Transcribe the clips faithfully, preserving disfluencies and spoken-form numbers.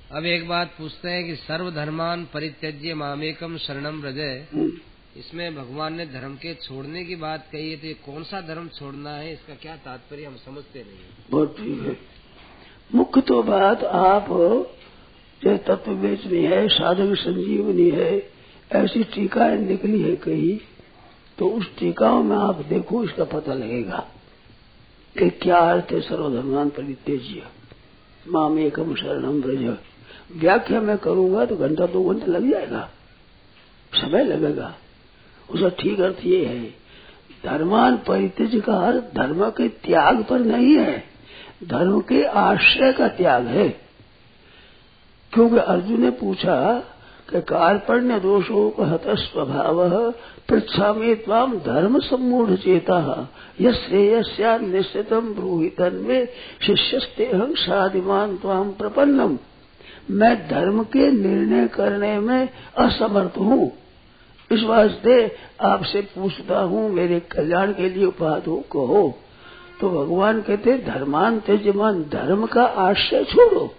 अब एक बात पूछते हैं कि सर्वधर्मान परित्यज्य मामेकम शरणम व्रज, इसमें भगवान ने धर्म के छोड़ने की बात कही है, तो ये कौन सा धर्म छोड़ना है, इसका क्या तात्पर्य हम समझते नहीं। बहुत ठीक है। मुख्य तो बात आप जो तत्व बेचनी है, साधक संजीवनी है, ऐसी टीकाएं निकली है कहीं, तो उस टीकाओं में आप देखो, इसका पता लगेगा कि क्या अर्थ है सर्वधर्मान परित्यज्य माम एकम शरणम व्रज। व्याख्या मैं करूंगा तो घंटा दो घंटे लग जाएगा, समय लगेगा। उसका ठीक अर्थ ये है, धर्मान परित्यज्य का अर्थ धर्म के त्याग पर नहीं है, धर्म के आश्रय का त्याग है। क्योंकि अर्जुन ने पूछा कि कार्पण्य दोषोपहत स्वभाव पृच्छामि त्वाम धर्म सम्मूढ़ चेता यश्रेयस्या निश्चितम ब्रूहि तन्मे शिष्यस्तेहं साधिमान त्वाम प्रपन्नम। मैं धर्म के निर्णय करने में असमर्थ हूँ, इस वास्ते आपसे पूछता हूँ, मेरे कल्याण के लिए उपाय हो कहो। तो भगवान कहते धर्मान त्यजमान, धर्म का आश्रय छोड़ो।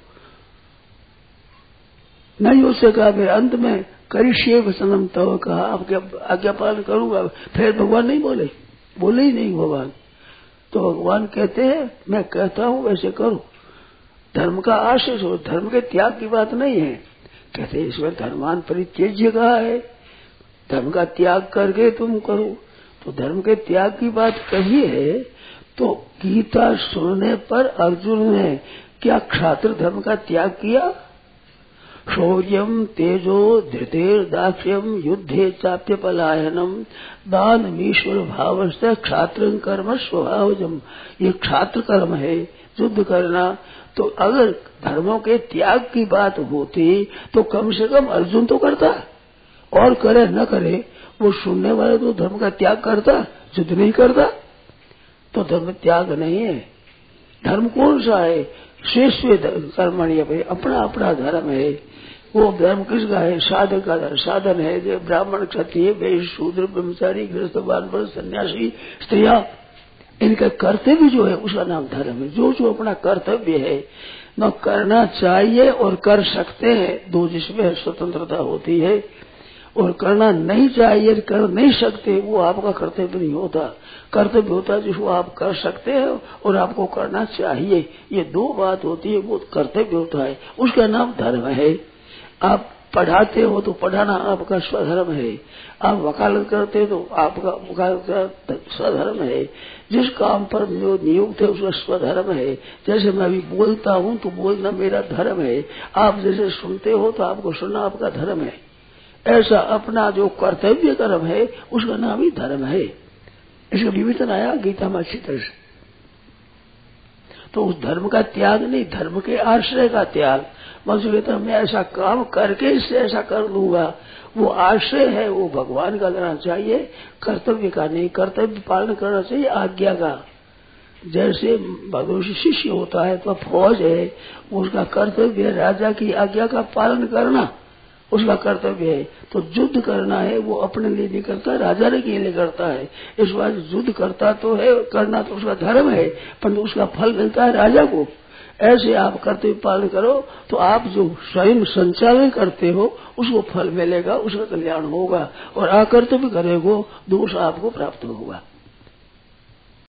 नहीं हो सका फिर अंत में करिष्ये वचनम तव कहा, आपके आज्ञा पालन करूंगा। फिर भगवान नहीं बोले, बोले ही नहीं भगवान। तो भगवान कहते हैं मैं कहता हूँ वैसे करो, धर्म का आश्रय छोड़ो। धर्म के त्याग की बात नहीं है, कहते इसमें धर्मान परित्यज्य कहा है, धर्म का त्याग करके तुम करो। तो धर्म के त्याग की बात कही है, तो गीता सुनने पर अर्जुन ने क्या क्षात्र धर्म का त्याग किया? शौर्यम तेजो धृतेर दाक्ष्यम युद्धे चाप्य पलायनम दानमीश्वर भाव से क्षात्र कर्म स्वभावजम। ये क्षात्र कर्म है, युद्ध करना। तो अगर धर्मों के त्याग की बात होती तो कम से कम अर्जुन तो करता, और करे न करे वो सुनने वाले तो धर्म का त्याग करता, युद्ध नहीं करता। तो धर्म त्याग नहीं है। धर्म कौन सा है? श्रेष्ठ कर्मणि, अपना अपना धर्म है। वो धर्म किसका है? साधक का धर्म, साधन है। जो ब्राह्मण क्षत्रिय वैश्य शूद्र ब्रह्मचारी गृहस्थ वानप्रस्थ सन्यासी स्त्रियां, इनका कर्तव्य जो है उसका नाम धर्म है। जो जो अपना कर्तव्य है न करना चाहिए और कर सकते हैं, दो जिसमें स्वतंत्रता होती है। और करना नहीं चाहिए, कर नहीं सकते, वो आपका कर्तव्य नहीं होता। कर्तव्य होता है जिसको आप कर सकते हैं और आपको करना चाहिए। ये दो बात होती है, वो कर्तव्य होता है, उसका नाम धर्म है। आप पढ़ाते हो तो पढ़ाना आपका स्वधर्म है। आप वकालत करते हो तो आपका वकालत का स्वधर्म है। जिस काम पर जो नियुक्त है उसका स्वधर्म है। जैसे मैं अभी बोलता हूँ तो बोलना मेरा धर्म है। आप जैसे सुनते हो तो आपको सुनना आपका धर्म है। ऐसा अपना जो कर्तव्य कर्म है उसका नाम ही धर्म है। इसका विवेचन आया गीता में अच्छी तरह से। तो उस धर्म का त्याग नहीं, धर्म के आश्रय का त्याग। मनुष्य कहता मैं ऐसा काम करके इससे ऐसा कर लूंगा, वो आश्रय है, वो भगवान का करना चाहिए, कर्तव्य का नहीं। कर्तव्य पालन करना चाहिए आज्ञा का। जैसे भगवान शिष्य होता है तो फौज है, उसका कर्तव्य है राजा की आज्ञा का पालन करना, उसका कर्तव्य है। तो युद्ध करना है वो अपने लिए नहीं करता, राजा के लिए करता है। इस बात युद्ध करता तो है, करना तो उसका धर्म है, परंतु उसका फल मिलता है राजा को। ऐसे आप कर्तव्य पालन करो तो आप जो स्वयं संचालन करते हो उसको फल मिलेगा, उसका कल्याण होगा। और अकर्तव्य करेगो दोष आपको प्राप्त होगा।